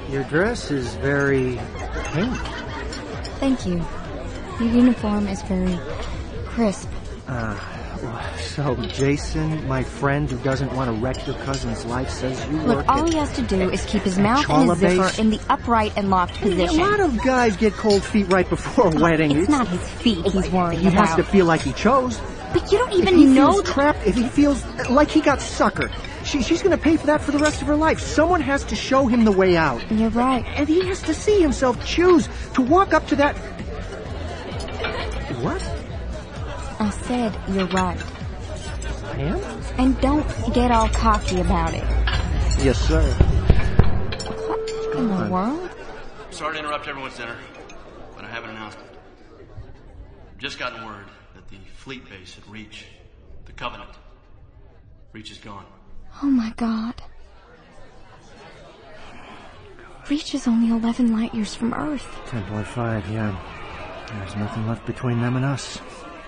Your dress is very pink. Thank you. Your uniform is very crisp. So Jason, my friend who doesn't want to wreck your cousin's life, says you Look, all he has to do is keep his mouth and his zipper in the upright and locked position. A lot of guys get cold feet right before a wedding. It's not his feet he's worrying about. He has to feel like he chose. But you don't even know... If he feels trapped, if he feels like he got suckered, she's going to pay for that for the rest of her life. Someone has to show him the way out. You're right. And he has to see himself choose to walk up to that... What? I said you're right. I am? And don't get all cocky about it. Yes, sir. What in the world? Sorry to interrupt everyone's dinner, but I have an announcement. I've just gotten word that the fleet base at Reach, the Covenant, Reach is gone. Oh my God. Reach is only 11 light years from Earth. 10.5, yeah. There's nothing left between them and us.